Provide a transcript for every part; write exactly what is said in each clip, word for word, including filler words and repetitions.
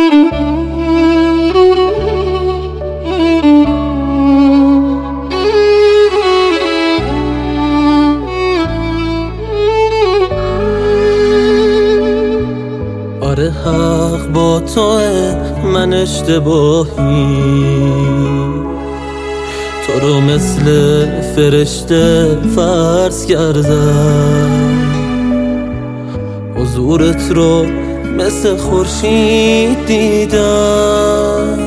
آره حق با توه، من اشتباهی تو رو مثل فرشته فرض کردم، حضورت رو مثل خورشید دیدم،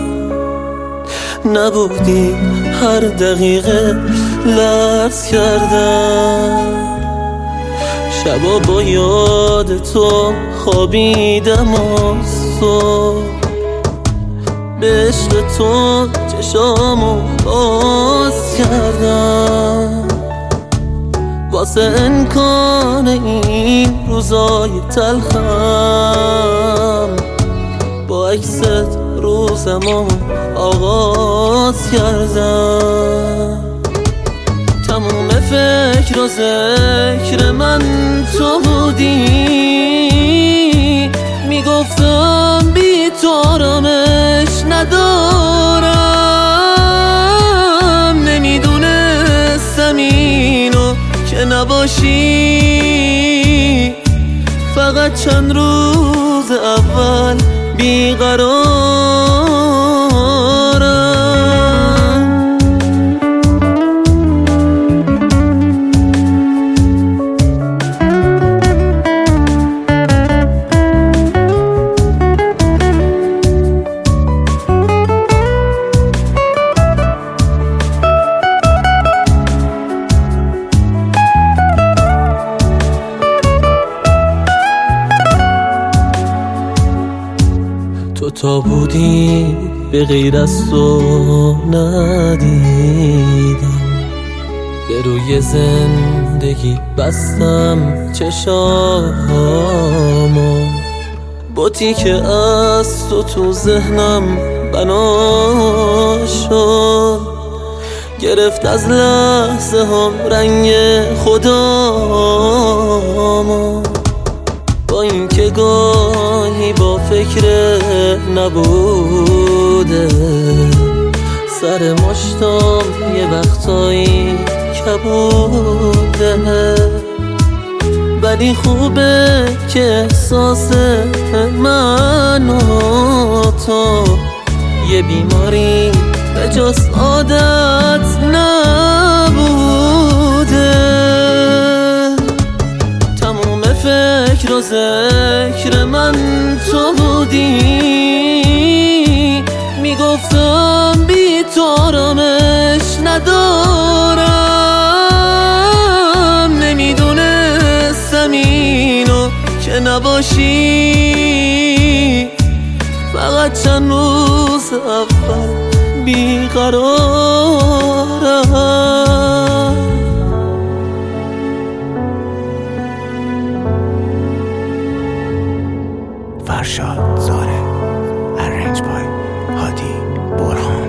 نبودی هر دقیقه لرز کردم، شبا با یاد تو خوابیدم و صبح به عشق تو چشامو باز کردم، واسه امکان این روزای تلخم با عکست روزمو آغاز کردم. تموم فکر و ذکر من تو بودی، میگفتم بی تو آرامش ندارم، نمیدونستم اینو که نباشی، فقط چند روز اول بیقرارم. تو تا بودی به غیر از تو ندیدم، به روی زندگی بستم چشامو، بوتی که از تو تو ذهنم بنا شد، گرفت از لحظه ها رنگ خدامو، با این که گاهی با فکر نبوده، سر مشتام یه وقتایی کبوده، ولی خوبه که احساس من و تو یه بیماری به جز عادت نبوده. تموم فکر و ذکر من تو بودی، میگفتم بی تو آرامش ندارم، نمیدونستم اینو که نباشی، فقط چند روز اول بیقرارم. فرشاد زاره، ارنج بای هادی برهان.